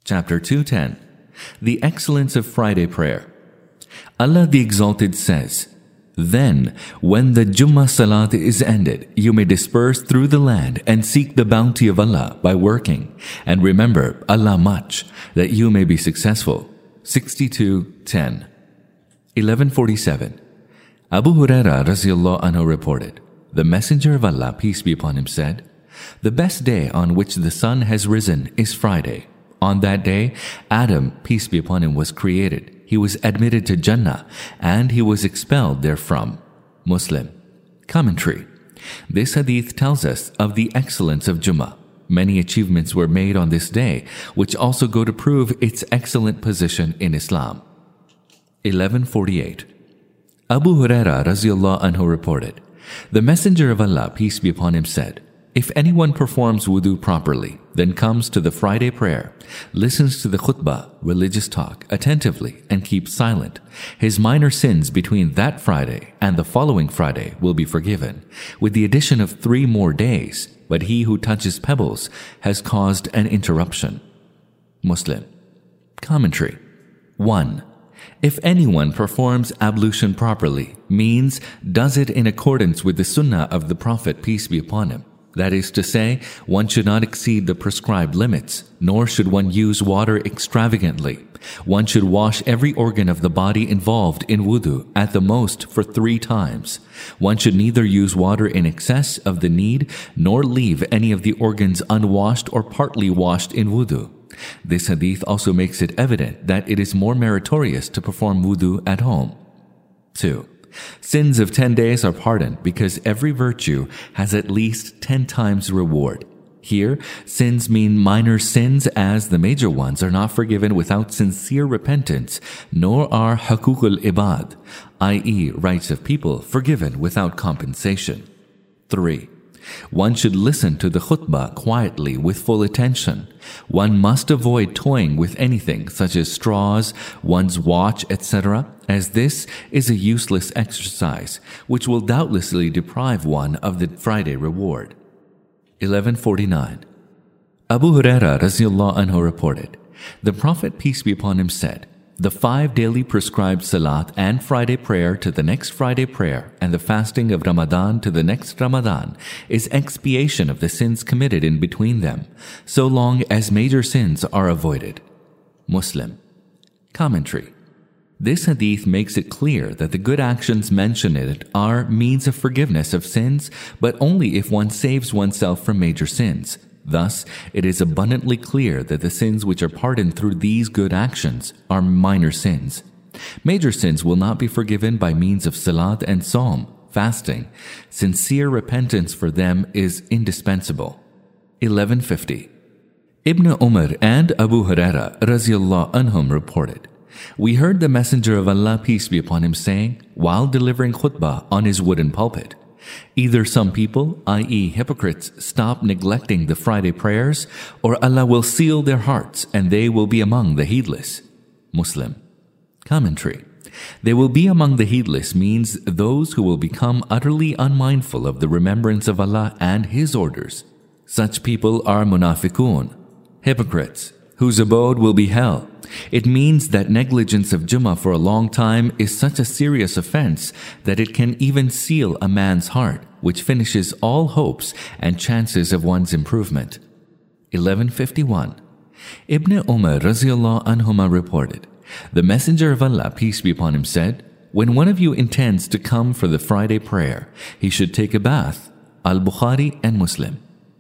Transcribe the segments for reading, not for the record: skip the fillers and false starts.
Chapter 210. The Excellence of Friday Prayer. Allah the Exalted says, "Then, when the Jummah Salat is ended, you may disperse through the land and seek the bounty of Allah by working, and remember Allah much, that you may be successful." 62:10. 1147. Abu Huraira radiallahu anhu reported, "The Messenger of Allah, peace be upon him, said, the best day on which the sun has risen is Friday. On that day, Adam, peace be upon him, was created. He was admitted to Jannah, and he was expelled therefrom." Muslim. Commentary. This hadith tells us of the excellence of Jummah. Many achievements were made on this day, which also go to prove its excellent position in Islam. 1148. Abu Huraira radiallahu anhu reported, "The Messenger of Allah, peace be upon him, said, if anyone performs wudu properly, then comes to the Friday prayer, listens to the khutbah, religious talk, attentively, and keeps silent, his minor sins between that Friday and the following Friday will be forgiven, with the addition of 3 more days, but he who touches pebbles has caused an interruption." Muslim. Commentary. 1. If anyone performs ablution properly, means does it in accordance with the sunnah of the Prophet, peace be upon him. That is to say, one should not exceed the prescribed limits, nor should one use water extravagantly. One should wash every organ of the body involved in wudu at the most for 3 times. One should neither use water in excess of the need, nor leave any of the organs unwashed or partly washed in wudu. This hadith also makes it evident that it is more meritorious to perform wudu at home. 2. Sins of 10 days are pardoned because every virtue has at least 10 times reward. Here, sins mean minor sins, as the major ones are not forgiven without sincere repentance, nor are hukukul ibad, i.e. rights of people, forgiven without compensation. 3. One should listen to the khutbah quietly with full attention. One must avoid toying with anything such as straws, one's watch, etc., as this is a useless exercise, which will doubtlessly deprive one of the Friday reward. 1149. Abu Huraira radiallahu anhu reported, the Prophet, peace be upon him, said, "The 5 daily prescribed salat and Friday prayer to the next Friday prayer and the fasting of Ramadan to the next Ramadan is expiation of the sins committed in between them, so long as major sins are avoided." Muslim. Commentary. This hadith makes it clear that the good actions mentioned in it are means of forgiveness of sins, but only if one saves oneself from major sins. Thus, it is abundantly clear that the sins which are pardoned through these good actions are minor sins. Major sins will not be forgiven by means of salat and psalm, fasting. Sincere repentance for them is indispensable. 1150. Ibn Umar and Abu Huraira radiallahu anhum reported, we heard the Messenger of Allah, peace be upon him, saying, while delivering khutbah on his wooden pulpit, either some people, i.e. hypocrites, stop neglecting the Friday prayers, or Allah will seal their hearts and they will be among the heedless. Muslim. Commentary. They will be among the heedless means those who will become utterly unmindful of the remembrance of Allah and His orders. Such people are munafiqun, hypocrites, whose abode will be hell. It means that negligence of Jummah for a long time is such a serious offense that it can even seal a man's heart, which finishes all hopes and chances of one's improvement. 1151. Ibn Umar radiallahu anhuma reported, the Messenger of Allah, peace be upon him, said, when one of you intends to come for the Friday prayer, he should take a bath. Al-Bukhari and Muslim.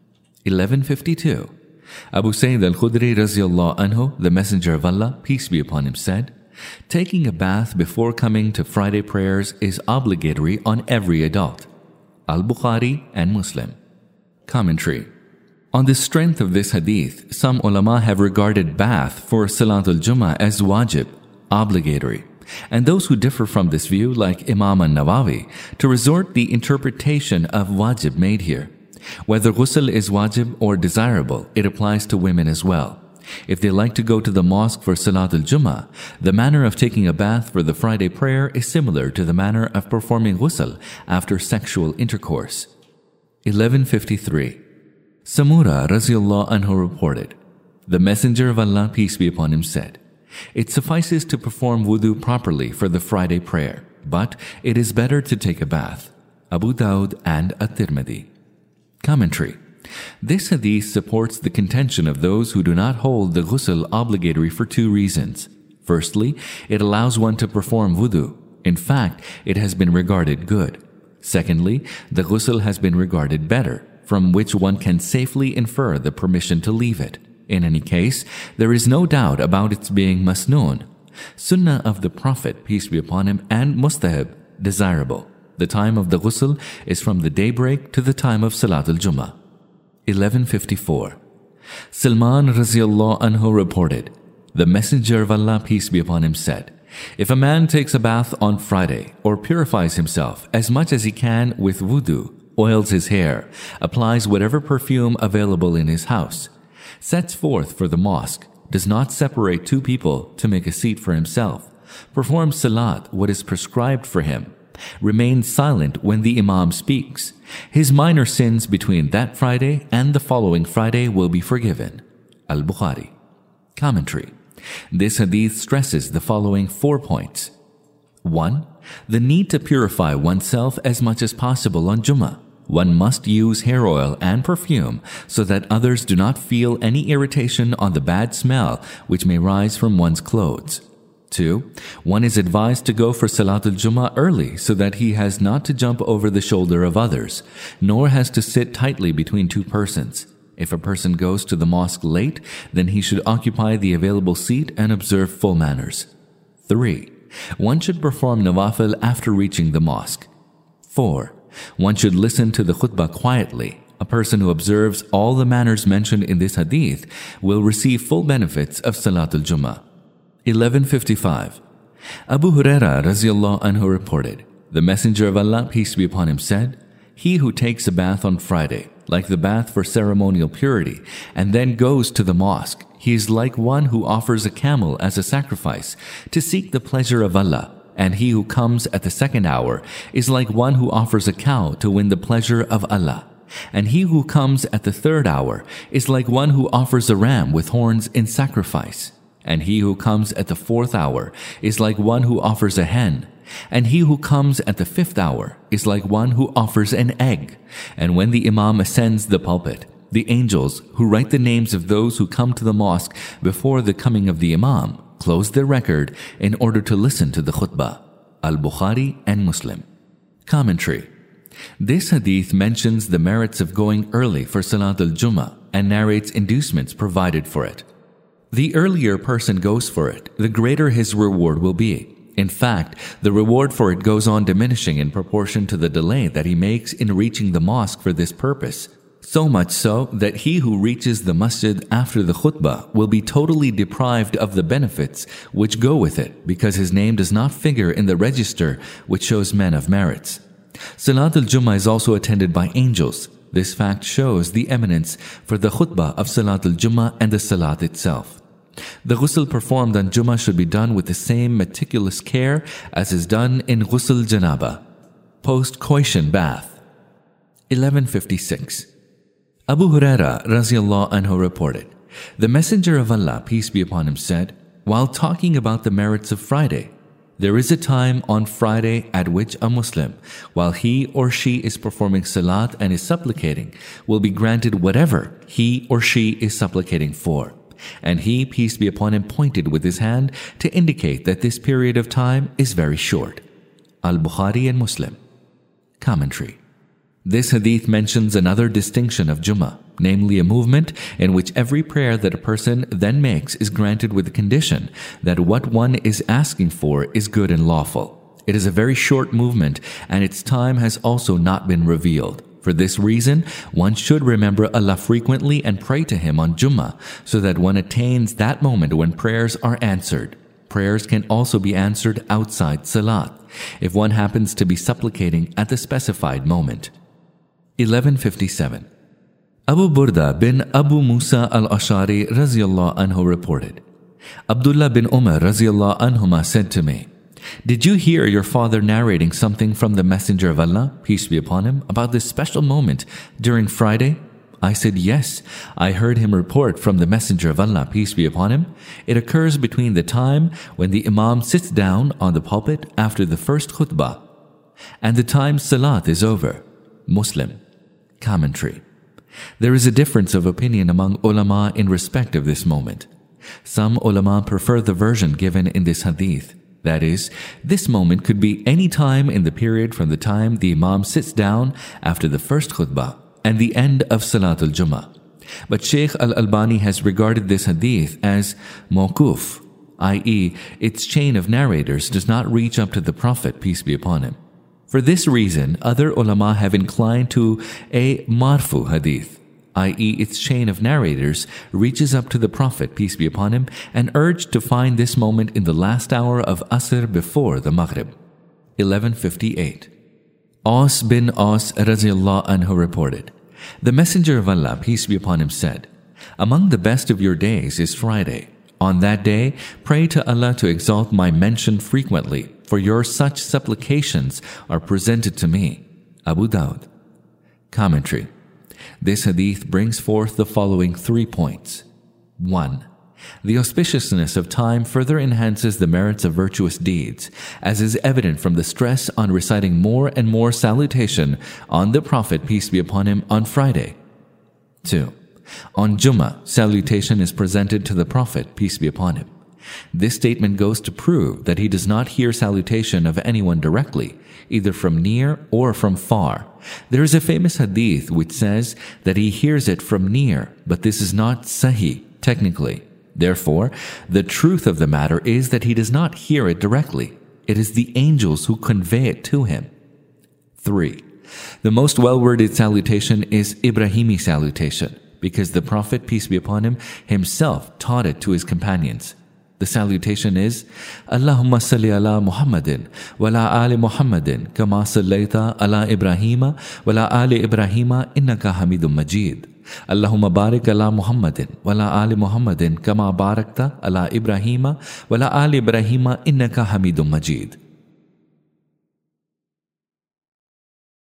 1152. Abu Sayyid al-Khudri radiallahu anhu, the Messenger of Allah, peace be upon him, said, taking a bath before coming to Friday prayers is obligatory on every adult. Al-Bukhari and Muslim. Commentary. On the strength of this hadith, some ulama have regarded bath for Salatul Jummah as wajib, obligatory, and those who differ from this view, like Imam al-Nawawi, to resort the interpretation of wajib made here. Whether ghusl is wajib or desirable, it applies to women as well. If they like to go to the mosque for Salatul Jummah, the manner of taking a bath for the Friday prayer is similar to the manner of performing ghusl after sexual intercourse. 1153. Samura radiallahu anhu reported, The Messenger of Allah, peace be upon him, said, "It suffices to perform wudu properly for the Friday prayer, but it is better to take a bath." Abu Dawud and At-Tirmidhi. Commentary. This hadith supports the contention of those who do not hold the ghusl obligatory for two reasons. Firstly, it allows one to perform wudu. In fact, it has been regarded good. Secondly, the ghusl has been regarded better, from which one can safely infer the permission to leave it. In any case, there is no doubt about its being masnoon, sunnah of the Prophet, peace be upon him, and mustahab, desirable. The time of the ghusl is from the daybreak to the time of Salat al-Jummah. 1154. Salman Raziallahu Anhu reported, "The Messenger of Allah, peace be upon him, said, if a man takes a bath on Friday or purifies himself as much as he can with wudu, oils his hair, applies whatever perfume available in his house, sets forth for the mosque, does not separate two people to make a seat for himself, performs salat what is prescribed for him, remains silent when the imam speaks, his minor sins between that Friday and the following Friday will be forgiven." Al-Bukhari. Commentary. This hadith stresses the following 4 points. 1. The need to purify oneself as much as possible on Jummah. One must use hair oil and perfume so that others do not feel any irritation on the bad smell which may rise from one's clothes. 2. One is advised to go for Salat al-Jummah early so that he has not to jump over the shoulder of others, nor has to sit tightly between two persons. If a person goes to the mosque late, then he should occupy the available seat and observe full manners. 3. One should perform nawafil after reaching the mosque. 4. One should listen to the khutbah quietly. A person who observes all the manners mentioned in this hadith will receive full benefits of Salat al-Jummah. 1155. Abu Huraira Raziallahu Anhu reported, "The Messenger of Allah, peace be upon him, said, he who takes a bath on Friday, like the bath for ceremonial purity, and then goes to the mosque, he is like one who offers a camel as a sacrifice to seek the pleasure of Allah. And he who comes at the second hour is like one who offers a cow to win the pleasure of Allah. And he who comes at the third hour is like one who offers a ram with horns in sacrifice. And he who comes at the fourth hour is like one who offers a hen. And he who comes at the fifth hour is like one who offers an egg. And when the imam ascends the pulpit, the angels who write the names of those who come to the mosque before the coming of the imam close their record in order to listen to the khutbah." Al-Bukhari and Muslim. Commentary. This hadith mentions the merits of going early for Salat al-Jummah and narrates inducements provided for it. The earlier person goes for it, the greater his reward will be. In fact, the reward for it goes on diminishing in proportion to the delay that he makes in reaching the mosque for this purpose. So much so that he who reaches the masjid after the khutbah will be totally deprived of the benefits which go with it because his name does not figure in the register which shows men of merits. Salat al-Jummah is also attended by angels. This fact shows the eminence for the khutbah of Salat al-Jummah and the salat itself. The ghusl performed on Jummah should be done with the same meticulous care as is done in ghusl janaba, post-coition bath. 1156. Abu Huraira Raziallahu Anhu reported, "The Messenger of Allah, peace be upon him, said, while talking about the merits of Friday, there is a time on Friday at which a Muslim, while he or she is performing salat and is supplicating, will be granted whatever he or she is supplicating for." And he, peace be upon him, pointed with his hand to indicate that this period of time is very short. Al-Bukhari and Muslim. Commentary. This hadith mentions another distinction of Jummah, namely a movement in which every prayer that a person then makes is granted with the condition that what one is asking for is good and lawful. It is a very short movement and its time has also not been revealed. For this reason, one should remember Allah frequently and pray to Him on Jummah so that one attains that moment when prayers are answered. Prayers can also be answered outside Salat, if one happens to be supplicating at the specified moment. 1157. Abu Burda bin Abu Musa al-Ash'ari Raziallahu Anhu reported, Abdullah bin Umar Raziallahu Anhuma said to me, "Did you hear your father narrating something from the Messenger of Allah, peace be upon him, about this special moment during Friday?" I said, yes, I heard him report from the Messenger of Allah, peace be upon him. It occurs between the time when the Imam sits down on the pulpit after the first khutbah and the time Salat is over. Muslim. Commentary. There is a difference of opinion among ulama in respect of this moment. Some ulama prefer the version given in this hadith. That is, this moment could be any time in the period from the time the Imam sits down after the first khutbah and the end of Salatul Jummah. But Shaykh Al-Albani has regarded this hadith as mawquf, i.e., its chain of narrators does not reach up to the Prophet, peace be upon him. For this reason, other ulama have inclined to a marfu hadith, i.e., its chain of narrators reaches up to the Prophet, peace be upon him, and urged to find this moment in the last hour of Asr before the Maghrib. 1158. Aus bin Aus radiyallahu anhu reported, the Messenger of Allah, peace be upon him, said, among the best of your days is Friday. On that day, pray to Allah to exalt my mention frequently, for your such supplications are presented to me. Abu Dawud. Commentary. This hadith brings forth the following 3 points. 1. The auspiciousness of time further enhances the merits of virtuous deeds, as is evident from the stress on reciting more and more salutation on the Prophet, peace be upon him, on Friday. 2. On Jummah, salutation is presented to the Prophet, peace be upon him. This statement goes to prove that he does not hear salutation of anyone directly, either from near or from far. There is a famous hadith which says that he hears it from near, but this is not sahih, technically. Therefore, the truth of the matter is that he does not hear it directly. It is the angels who convey it to him. 3. The most well-worded salutation is Ibrahimi salutation, because the Prophet, peace be upon him, himself taught it to his companions. The salutation is, Allahumma salli ala Muhammadin, wa la ali Muhammadin, kama sallaita ala Ibrahima, wa la ali Ibrahima, innaka hamidun majid. Allahumma barik ala Muhammadin, wa la ali Muhammadin, kama barakta ala Ibrahima, wa la ali Ibrahima, innaka hamidun majid.